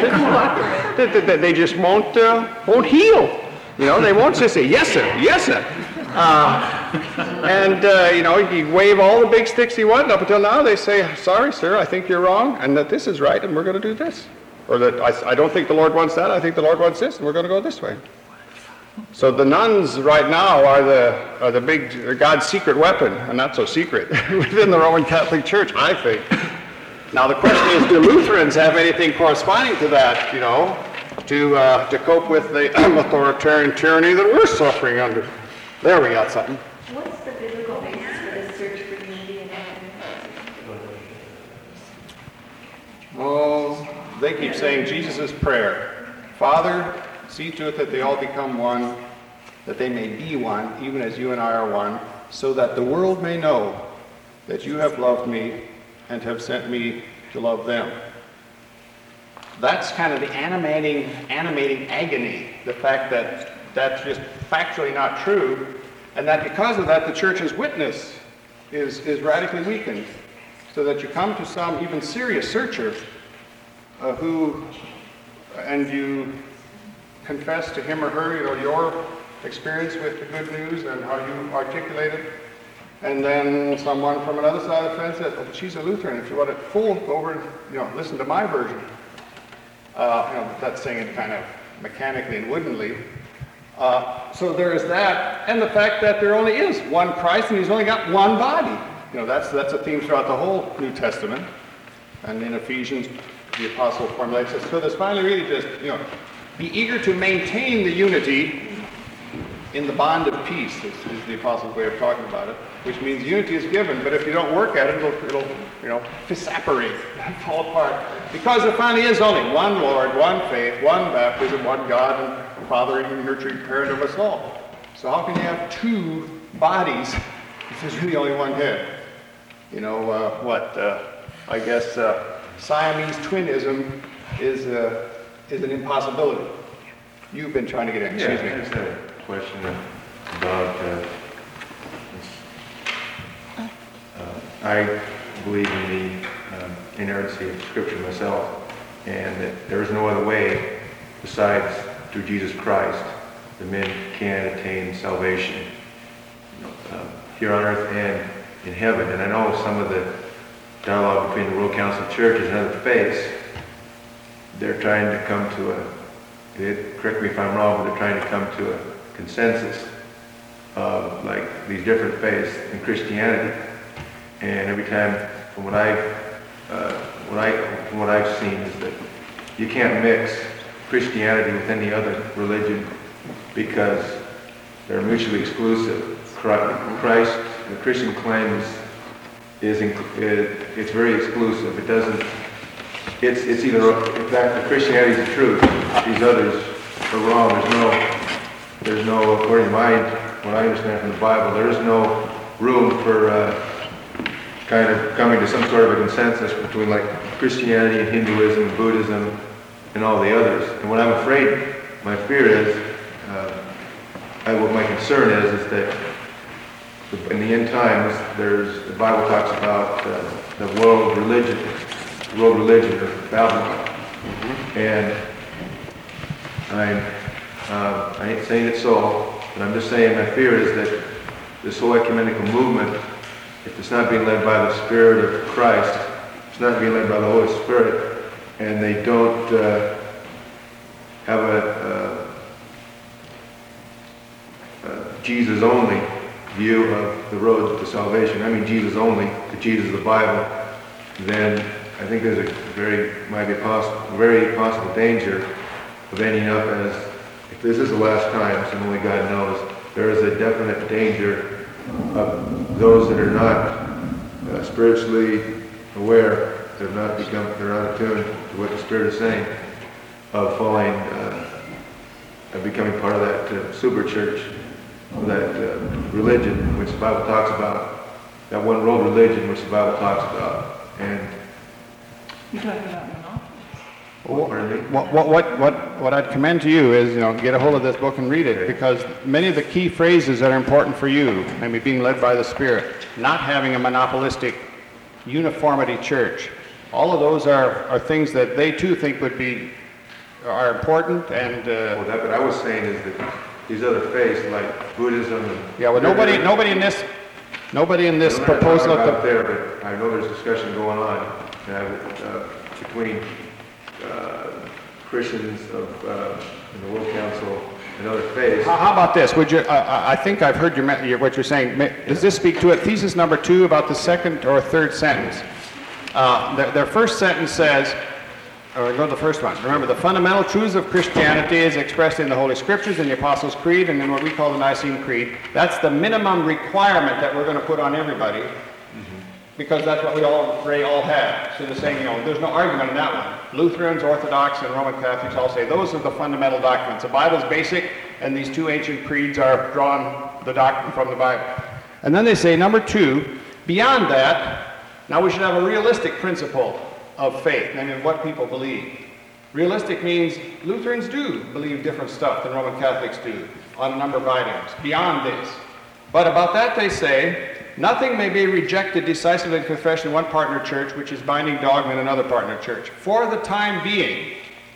they just won't heal. You know, they won't just say, yes, sir, yes, sir. You know, you wave all the big sticks you want. Up until now, they say, sorry, sir, I think you're wrong, and that this is right, and we're going to do this. Or that I don't think the Lord wants that, I think the Lord wants this, and we're going to go this way. So the nuns right now are the big God's secret weapon, and not so secret, within the Roman Catholic Church, I think. Now the question is, do Lutherans have anything corresponding to that, you know, to cope with the authoritarian tyranny that we're suffering under? There we got something. What's the biblical basis for this search for unity and Oh, they keep saying Jesus' prayer. Father, see to it that they all become one, that they may be one, even as you and I are one, so that the world may know that you have loved me and have sent me to love them. That's kind of the animating agony, the fact that that's just factually not true, and that because of that the church's witness is radically weakened, so that you come to some even serious searcher and you confess to him or her, you know, your experience with the good news and how you articulate it, and then someone from another side of the fence says, oh, but she's a Lutheran, if you want it full, go over and, you know, listen to my version. You know, that's saying it kind of mechanically and woodenly. So there is that, and the fact that there only is one Christ and he's only got one body. You know, that's a theme throughout the whole New Testament. And in Ephesians, the apostle formulates it. So there's finally really just, you know, be eager to maintain the unity in the bond of peace, is the apostle's way of talking about it, which means unity is given, but if you don't work at it, it'll you know, separate, fall apart. Because there finally is only one Lord, one faith, one baptism, one God and Father and nurturing parent of us all. So how can you have two bodies if there's really only one head? You know, I guess Siamese twinism is an impossibility. You've been trying to get in. Excuse me. I just had a question about I believe in the inerrancy of Scripture myself, and that there is no other way besides through Jesus Christ that men can attain salvation here on earth and in heaven. And I know some of the dialogue between the World Council of Churches and other faiths, they're trying to come to correct me if I'm wrong, but they're trying to come to a consensus of like these different faiths in Christianity. And every time from what I've seen, is that you can't mix Christianity with any other religion because they're mutually exclusive. Christ, the Christian claim it's very exclusive. It doesn't. It's either, in fact, the Christianity is the truth. These others are wrong. There's no, according to what I understand from the Bible, there is no room for kind of coming to some sort of a consensus between like Christianity and Hinduism and Buddhism and all the others. And what I'm afraid, my fear is, what my concern is that in the end times, the Bible talks about the world religion of Babylon. And I ain't saying it's so, but I'm just saying my fear is that this whole ecumenical movement, if it's not being led by the Spirit of Christ, it's not being led by the Holy Spirit, and they don't have a Jesus-only view of the road to salvation, I mean Jesus only, the Jesus of the Bible, then I think there's very possible danger of ending up as, if this is the last time, and only God knows, there is a definite danger of those that are not spiritually aware, they're not attuned to what the Spirit is saying, of falling, of becoming part of that super church, that religion which the Bible talks about, that one world religion which the Bible talks about. And you're talking about what I'd commend to you is, get a hold of this book and read it, because many of the key phrases that are important for you, maybe being led by the Spirit, not having a monopolistic uniformity church, all of those are things that they too think are important. And what I was saying is that these other faiths like Buddhism and nobody in this proposal out there, but I know there's discussion going on between Christians in the World Council and other faiths. How about this? Would you? I think I've heard what you're saying. Does this speak to it? Thesis number 2 about the second or third sentence. Their first sentence says, or go to the first one. Remember, the fundamental truths of Christianity is expressed in the Holy Scriptures, in the Apostles' Creed, and in what we call the Nicene Creed. That's the minimum requirement that we're going to put on everybody, because that's what we all have. So they're saying, there's no argument in that one. Lutherans, Orthodox, and Roman Catholics all say those are the fundamental documents. The Bible's basic, and these 2 ancient creeds are drawn the doctrine from the Bible. And then they say, number 2, beyond that, now we should have a realistic principle of faith, and what people believe. Realistic means Lutherans do believe different stuff than Roman Catholics do on a number of items, beyond this. But about that they say, nothing may be rejected decisively in confession in one partner church, which is binding dogma in another partner church. For the time being,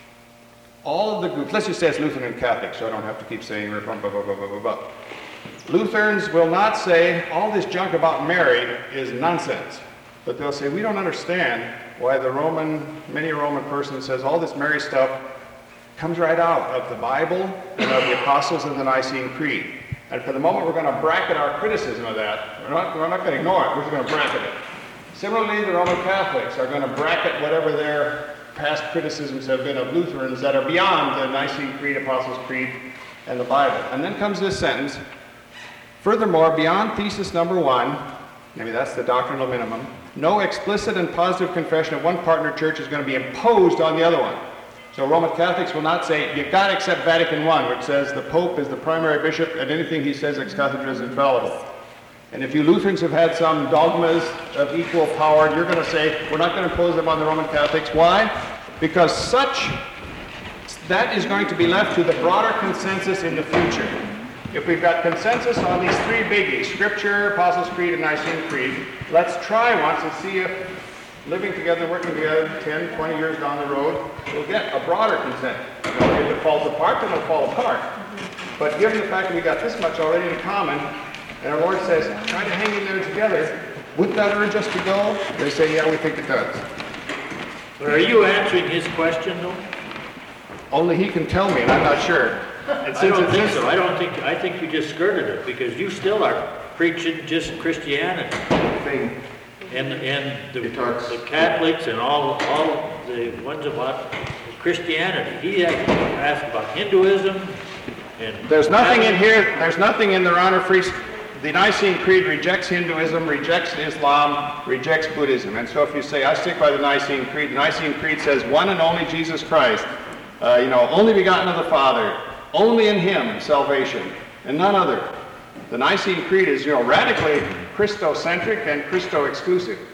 all of the groups, let's just say it's Lutheran and Catholic, so I don't have to keep saying blah, blah, blah, blah, blah, blah. Lutherans will not say all this junk about Mary is nonsense, but they'll say we don't understand why many Roman person says all this Mary stuff comes right out of the Bible and of the Apostles and the Nicene Creed. And for the moment, we're going to bracket our criticism of that. We're not going to ignore it. We're just going to bracket it. Similarly, the Roman Catholics are going to bracket whatever their past criticisms have been of Lutherans that are beyond the Nicene Creed, Apostles' Creed, and the Bible. And then comes this sentence, furthermore, beyond thesis number 1, maybe that's the doctrinal minimum, no explicit and positive confession of one partner church is going to be imposed on the other one. So Roman Catholics will not say, you've got to accept Vatican I, which says the Pope is the primary bishop and anything he says ex cathedra is infallible. And if you Lutherans have had some dogmas of equal power, you're going to say, we're not going to impose them on the Roman Catholics. Why? Because that is going to be left to the broader consensus in the future. If we've got consensus on these 3 biggies, Scripture, Apostles' Creed, and Nicene Creed, let's try once and see if living together, working together 10, 20 years down the road, we'll get a broader consent. If it falls apart, then it'll fall apart. But given the fact that we got this much already in common, and our Lord says, try to hang in there together, wouldn't that urge us to go? They say, yeah, we think it does. But are you answering his question, though? Only he can tell me, and I'm not sure. I don't think so. I think you just skirted it, because you still are preaching just Christianity. And the Catholics and all the ones about Christianity. He asked about Hinduism and... There's nothing in here, there's nothing in their honor free... The Nicene Creed rejects Hinduism, rejects Islam, rejects Buddhism. And so if you say, I stick by the Nicene Creed says one and only Jesus Christ, only begotten of the Father, only in Him salvation, and none other. The Nicene Creed is, radically Christocentric and Christo-exclusive.